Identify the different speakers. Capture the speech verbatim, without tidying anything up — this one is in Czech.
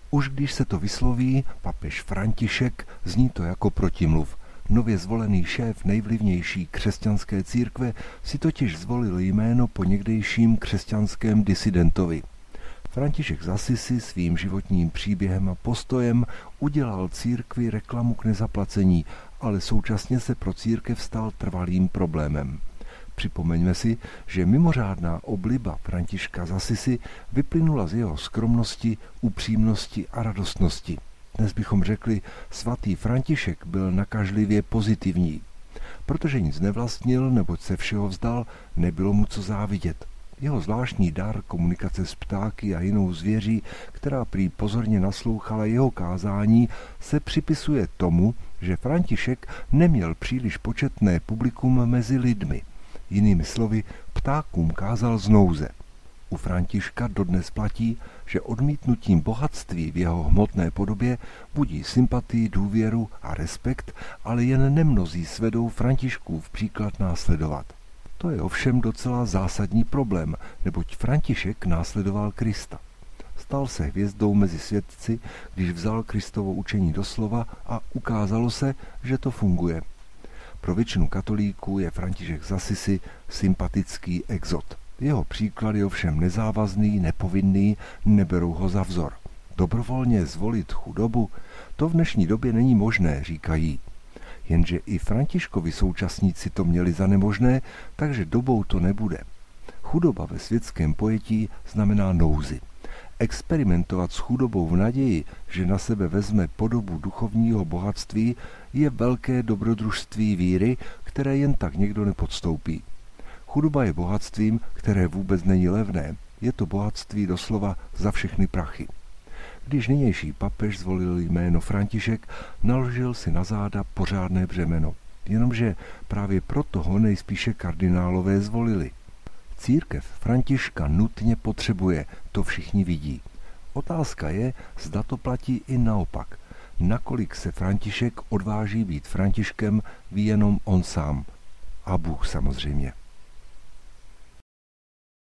Speaker 1: Už když se to vysloví papež František, zní to jako protimluv. Nově zvolený šéf nejvlivnější křesťanské církve si totiž zvolil jméno po někdejším křesťanském disidentovi. František z Assisi svým životním příběhem a postojem udělal církvi reklamu k nezaplacení, ale současně se pro církev stal trvalým problémem. Připomeňme si, že mimořádná obliba Františka z Assisi vyplynula z jeho skromnosti, upřímnosti a radostnosti. Dnes bychom řekli, svatý František byl nakažlivě pozitivní. Protože nic nevlastnil, neboť se všeho vzdal, nebylo mu co závidět. Jeho zvláštní dar komunikace s ptáky a jinou zvěří, která prý pozorně naslouchala jeho kázání, se připisuje tomu, že František neměl příliš početné publikum mezi lidmi. Jinými slovy, ptákům kázal z nouze. U Františka dodnes platí, že odmítnutím bohatství v jeho hmotné podobě budí sympatii, důvěru a respekt, ale jen nemnozí svedou Františkův příklad následovat. To je ovšem docela zásadní problém, neboť František následoval Krista. Stal se hvězdou mezi svědci, když vzal Kristovo učení doslova a ukázalo se, že to funguje. Pro většinu katolíků je František z Assisi sympatický exot. Jeho příklad je ovšem nezávazný, nepovinný, neberou ho za vzor. Dobrovolně zvolit chudobu, to v dnešní době není možné, říkají. Jenže i Františkovi současníci to měli za nemožné, takže dobou to nebude. Chudoba ve světském pojetí znamená nouzi. Experimentovat s chudobou v naději, že na sebe vezme podobu duchovního bohatství, je velké dobrodružství víry, které jen tak někdo nepodstoupí. Chudoba je bohatstvím, které vůbec není levné. Je to bohatství doslova za všechny prachy. Když nynější papež zvolil jméno František, naložil si na záda pořádné břemeno. Jenomže právě proto ho nejspíše kardinálové zvolili. Církev Františka nutně potřebuje, to všichni vidí. Otázka je, zda to platí i naopak. Nakolik se František odváží být Františkem, ví jenom on sám. A Bůh samozřejmě.